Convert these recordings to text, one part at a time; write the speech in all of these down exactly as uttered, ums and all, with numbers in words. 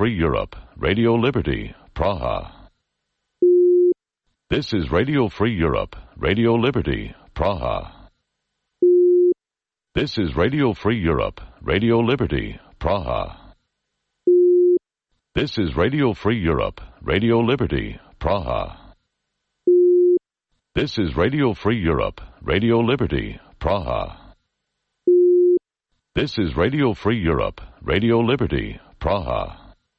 Free Europe, Radio Liberty, Praha. This is Radio Free Europe, Radio Liberty, Praha. This is Radio Free Europe, Radio Liberty, Praha. This is Radio Free Europe, Radio Liberty, Praha. This is Radio Free Europe, Radio Liberty, Praha. This is Radio Free Europe, Radio Liberty, Praha.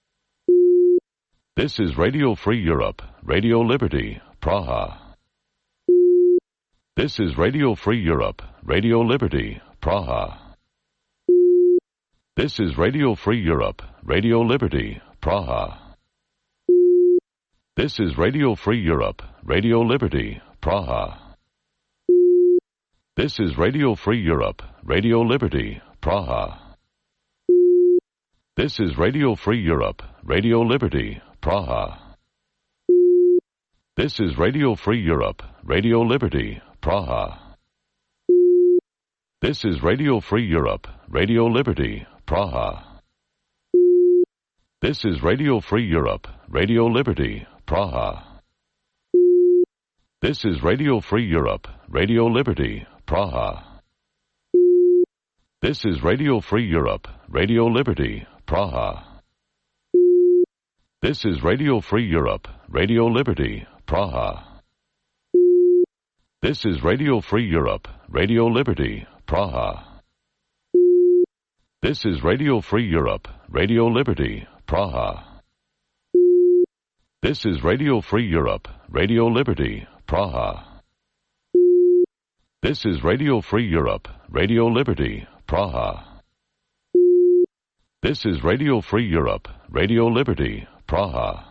This is Radio Free Europe, Radio Liberty, Praha. This is Radio Free Europe, Radio Liberty, Praha. This is Radio Free Europe, Radio Liberty, Praha. This is Radio Free Europe, Radio Liberty, Praha. This is Radio Free Europe, Radio Liberty, Praha. This is Radio Free Europe, Radio Liberty, Praha. This is Radio Free Europe, Radio Liberty, Praha. This is Radio Free Europe, Radio Liberty, Praha. This is Radio Free Europe, Radio Liberty, Praha. This is Radio Free Europe, Radio Liberty, Praha. This is Radio Free Europe, Radio Liberty, Praha. This is Radio Free Europe, Radio Liberty, Praha. This is Radio Free Europe, Radio Liberty, Praha. This is Radio Free Europe, Radio Liberty, Praha. This is Radio Free Europe, Radio Liberty, Praha. This is Radio Free Europe, Radio Liberty, Praha. This is Radio Free Europe, Radio Liberty, Praha.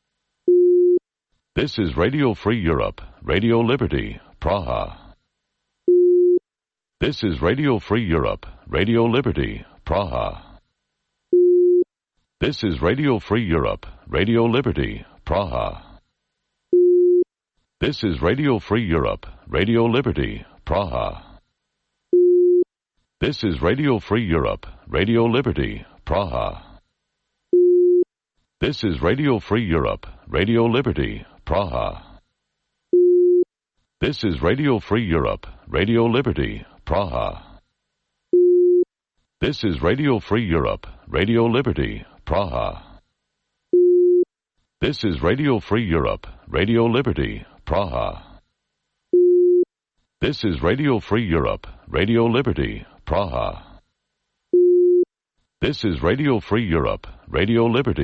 This is Radio Free Europe, Radio Liberty, Praha. This is Radio Free Europe, Radio Liberty, Praha. This is Radio Free Europe, Radio Liberty, Praha. This is Radio Free Europe, Radio Liberty, Praha. This is Radio Free Europe, Radio Liberty, Praha. This is Radio Free Europe, Radio Liberty, Praha. This is Radio Free Europe, Radio Liberty, Praha. This is Radio Free Europe, Radio Liberty, Praha. This is Radio Free Europe, Radio Liberty, Praha. This is Radio Free Europe, Radio Liberty, Praha. This is Radio Free Europe, Radio Liberty.